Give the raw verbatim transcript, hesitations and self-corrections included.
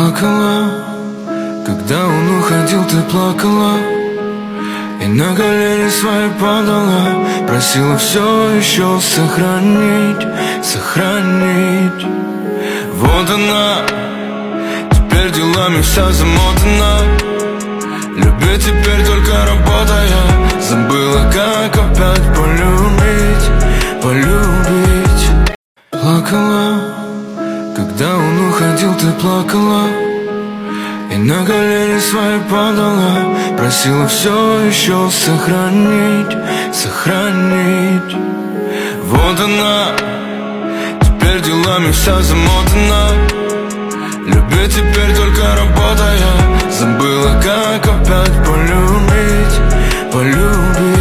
Плакала, когда он уходил, ты плакала, и на колени свои падала, просила все еще сохранить, сохранить. Вот она, теперь делами вся замотана, любит теперь только работая, забыла, как опять полюбить, полюбить. Плакала, когда он уходил, ты плакала, и на колени свои падала, просила все еще сохранить, сохранить. Вот она, теперь делами вся замотана, любит теперь только работая, забыла, как опять полюбить, полюбить.